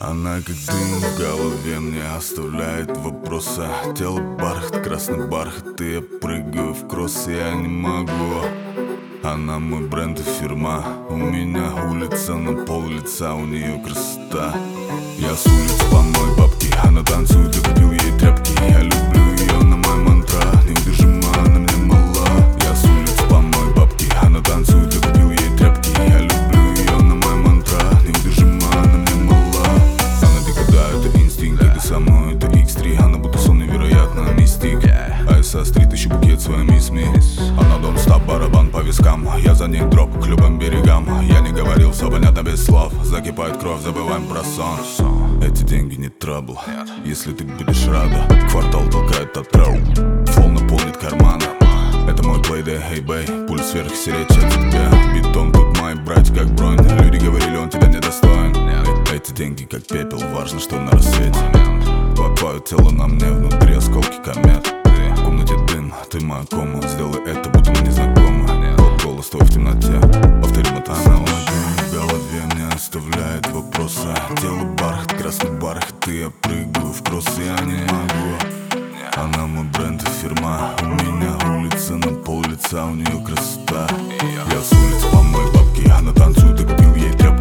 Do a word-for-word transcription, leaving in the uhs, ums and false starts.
Она как дым в голове мне оставляет вопросы. Тело бархат, красный бархат, и я прыгаю в кросс, я не могу. Она мой бренд и фирма. У меня улица на пол лица, у нее красота. Я с улиц по моей бабке, она танцует, я купил ей тряпки. Я люблю ее, на моя мантра, неудержима, она мне мала. Я с улиц по моей бабке, она танцует, я купил ей тряпки. Я люблю ее, на моя мантра, неудержима, она мне мала. Она дико, да, это инстинкт, это со мной, это икс три. Она будто сон, невероятно, мистик. А я со стрит, ищу букет своей мисс-ми. Она дом стоп, барабан по вискам. Я за ней дроп к любым берегам. Я не говорил, все понятно без слов. Закипает кровь, забываем про сон. Эти деньги не трабл, если ты будешь рада. Квартал толкает от трау, фол наполнит карманы. Это мой плейдей, эй бэй, пульс сверх сиречь от тебя. Бетон тут мой брать как бронь. Люди говорили, он тебя недостоин. Эти деньги как пепел, важно, что на рассвете. Твое тело на мне, внутри осколки комет. В комнате дым, ты моя кома. Сделай это, будто мы не знакомы. Голос твой в темноте, повторим это снова. Дым в голове мне оставляет вопросы. Тело бархат, красный бархат, и я прыгаю в кросс, я не могу. Она мой бренд и фирма. У меня улица на пол лица, у нее красота. Я с улиц по моей бабке, она танцует, и купил ей тряпки.